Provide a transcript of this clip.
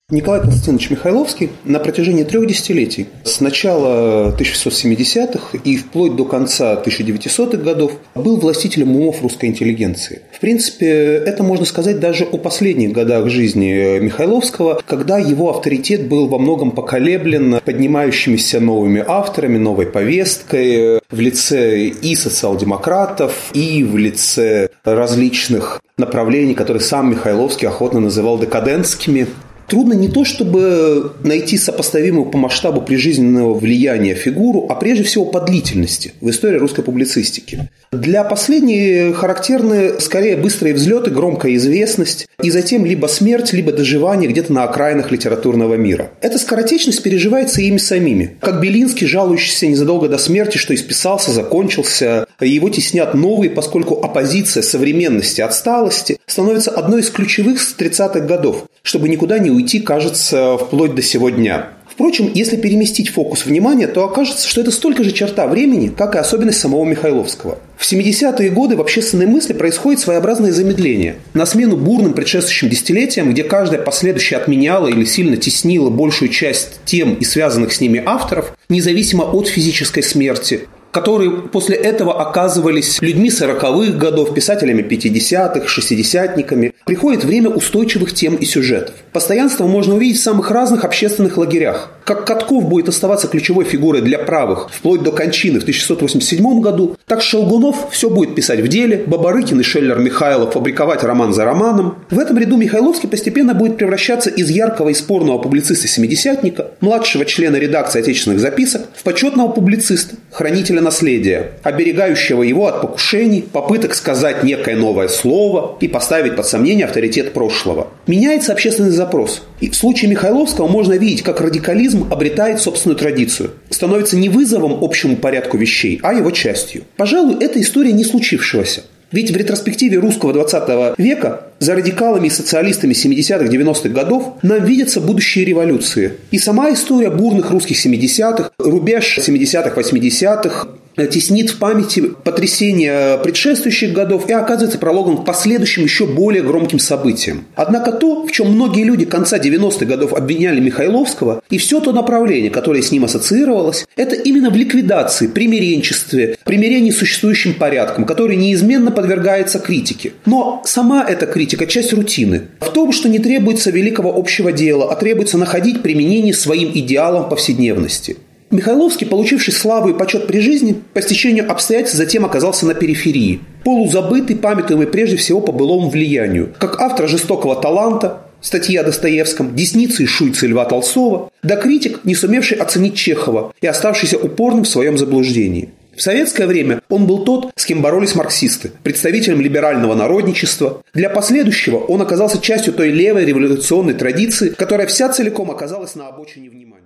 Николай Константинович Михайловский на протяжении 3 десятилетий, с начала 1670-х и вплоть до конца 1900-х годов, был властителем умов русской интеллигенции. В принципе, это можно сказать даже о последних годах жизни Михайловского, когда его авторитет был во многом поколеблен поднимающимися новыми авторами, новой повесткой в лице и социал-демократов, и в лице различных направлений, которые сам Михайловский охотно называл декадентскими. Трудно не то, чтобы найти сопоставимую по масштабу прижизненного влияния фигуру, а прежде всего по длительности в истории русской публицистики. Для последней характерны скорее быстрые взлеты, громкая известность и затем либо смерть, либо доживание где-то на окраинах литературного мира. Эта скоротечность переживается ими самими. Как Белинский, жалующийся незадолго до смерти, что исписался, закончился, его теснят новые, поскольку оппозиция современности, отсталости становится одной из ключевых с 30-х годов, чтобы никуда не уйти, кажется, вплоть до сего дня. Впрочем, если переместить фокус внимания, то окажется, что это столько же черта времени, как и особенность самого Михайловского. В 70-е годы в общественной мысли происходит своеобразное замедление. На смену бурным предшествующим десятилетиям, где каждая последующая отменяла или сильно теснила большую часть тем и связанных с ними авторов, независимо от физической смерти, которые после этого оказывались людьми 40-х годов, писателями 50-х, шестидесятниками, приходит время устойчивых тем и сюжетов. Постоянство можно увидеть в самых разных общественных лагерях. Как Катков будет оставаться ключевой фигурой для правых вплоть до кончины в 1687 году, так Шелгунов все будет писать в деле, Бабарыкин и Шеллер-Михайлов фабриковать роман за романом. В этом ряду Михайловский постепенно будет превращаться из яркого и спорного публициста-семидесятника, младшего члена редакции отечественных записок, в почетного публициста, хранителя наследия, оберегающего его от покушений, попыток сказать некое новое слово и поставить под сомнение авторитет прошлого. Меняется общественный запрос. И в случае Михайловского можно видеть, как радикализм обретает собственную традицию, становится не вызовом общему порядку вещей, а его частью. Пожалуй, это история не случившегося. Ведь в ретроспективе русского 20 века за радикалами и социалистами 70-х, 90-х годов нам видятся будущие революции. И сама история бурных русских 70-х, рубеж 70-х, 80-х, теснит в памяти потрясения предшествующих годов и оказывается прологом к последующим еще более громким событиям. Однако то, в чем многие люди конца 90-х годов обвиняли Михайловского, и все то направление, которое с ним ассоциировалось, это именно в ликвидации, примиренчестве, примирении с существующим порядком, который неизменно подвергается критике. Но сама эта критика – часть рутины. В том, что не требуется великого общего дела, а требуется находить применение своим идеалам повседневности. Михайловский, получивший славу и почет при жизни, по стечению обстоятельств затем оказался на периферии, полузабытый, памятуемый прежде всего по былому влиянию, как автор «Жестокого таланта», статьи о Достоевском, «Десницы и шуйцы» Льва Толстого, да критик, не сумевший оценить Чехова и оставшийся упорным в своем заблуждении. В советское время он был тот, с кем боролись марксисты, представителем либерального народничества. Для последующего он оказался частью той левой революционной традиции, которая вся целиком оказалась на обочине внимания.